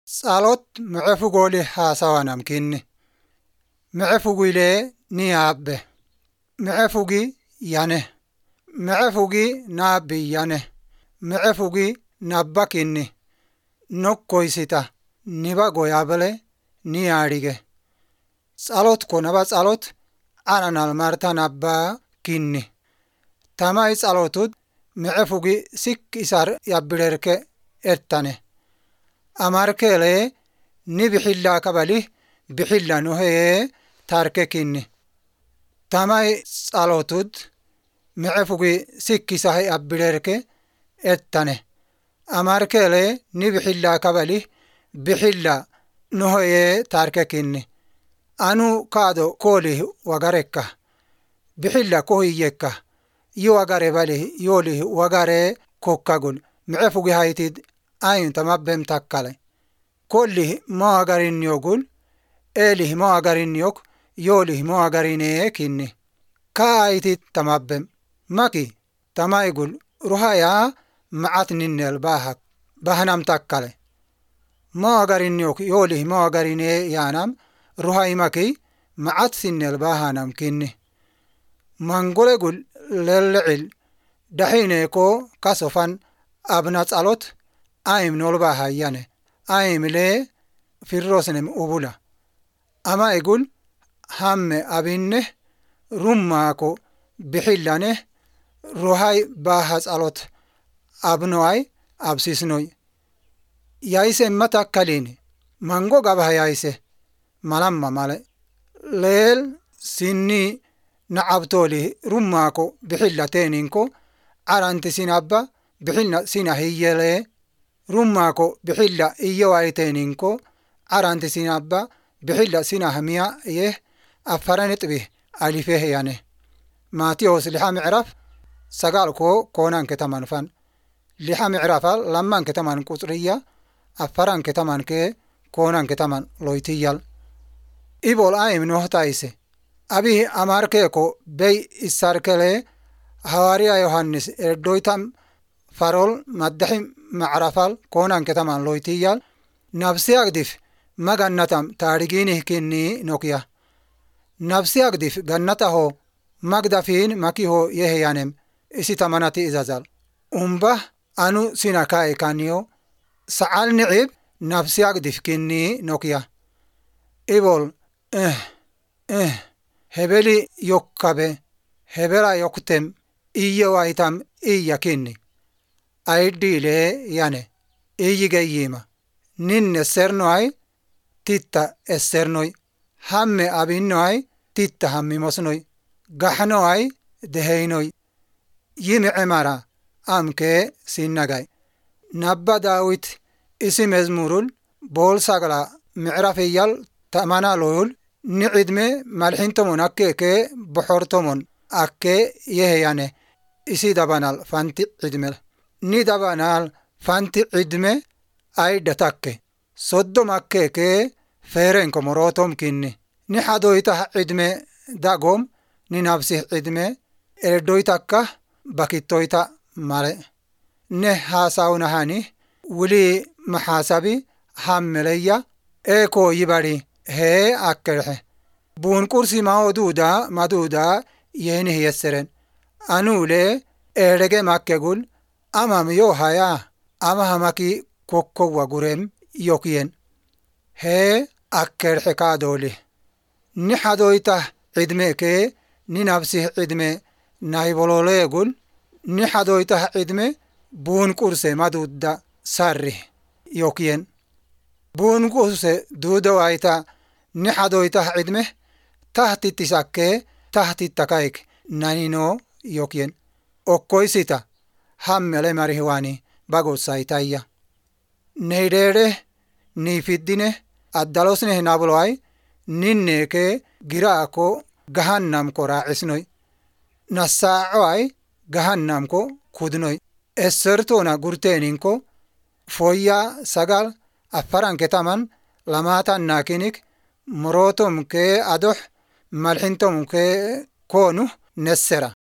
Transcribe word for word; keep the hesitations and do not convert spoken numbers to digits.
Salot mecefugoli hasawanam kinni. Mecefugile niyabe. Mecefugi yane. Mecefugi nabi yane. Mecefugi nabba kinni. Nokkoysita niba goyabale niyarige. Salot konaba salot ananal marta nabba kinni. Tamay salotud mecefugi sik isar yabbilerke ettane. Amarkele ni bixilla kabali bixilla nohe tarke kinni. Tamay salotud mecefugi sik isar yabbilerke ettane. Amarkele ni bixilla kabali bixilla nohe tarke kinni. Anu kaado koli wagarekka. Bixilla kohiyekka. Yu wagare bali yoli wagare kokkagul. Mecefugi haytid ayin tamabbem takkale. Kolli mo wagarin yogul. Eli mo wagarin yok. Yoli mo wagarine kinni. Ka haytid tamabbem. Maki tamaygul ruhaya maat ninnel bahak. Bahanam takkale. Mo wagarin yok. Yoli mo wagarine yanam. Ruhay maki maat sinnel bahanam kinni. Mangolegul lelcil daxine ko kasofan abna salot aim nolba hayane aim le firrosnem ubula ama igul hamme abinne rumma ko bixillane ruhay baha salot abnoay absisnoy yaise matakkalini mango gabha yaise malamma male leel sinni nacabtoli rummaako bixilla teeninko aranti sinabba bixilla sina hiyyele rummaako bixilla iyyaway teeninko aranti sinabba bixilla sina hamiya yeh afaranitbi alifeh yane maatiyos lixa micraf sagaalko koonanke taman fan lixa micrafal lammanke taman qutriya afaranke tamanke koonanke taman loytiyal ibol aim nohtayse abi amarkeko bey isarkele hawariya Yohannis erdoitam farol maddaxim macrafal koonanke taman loytiyal nabsi agdif magannatam taariginih kinni nokya nabsi agdif gannataho magdafin makiho yeheyanem isi tamanati izazal umbah anu sinakae kanyo saal nicib nabsi agdif kinni nokya ibol eh eh hebeli yokkabe hebela yoktem iya waitam iya kinni aidile yane iyige yima ninne sernoy titta esernoy hamme abinnoy titta hammi mosnoy gahnoy deheinoy yimi emara amke sinnagay nabba Daawit isi mezmurul bol sagla micrafiyal tamana loyul nicidme malxintomon akkeke boxortomon akke yeheyane isi dabanal fanti cidmel ni dabanal fanti cidme ayda takke soddom akkeke ferenko morotom kinni ni hadoytah cidme dagom ni nabsih cidme erdoytakka bakittoyta male ne hasawnahani wuli maxaasabi hammeleya eko yibari hee akkerhe buun kursi mao duuda maduuda yeeni yesseren anuule erege makkegul amam yo haya ama hamaki kokkowa gurem yokyen hee akkerhe kaadoli ni hadoyta cidmeke ni nabsih cidme naybololeegul ni hadoyta cidme buun kurse maduuda sarri yokyen buun kurse duuda wayta ni hadoytah cidme tahtitisakke tahtitakaik nanino yokyen okkoysita hammele marihwani bagosaitayya neydere nifiddine addalosneh nabloay ninneke giraako gahannamko raacisnoy nassaacoay gahannamko kudnoy essertona gurteeninko foyya sagal afaranke taman lamaatan naakinik morotom ke adox malxintom ke koonu nessera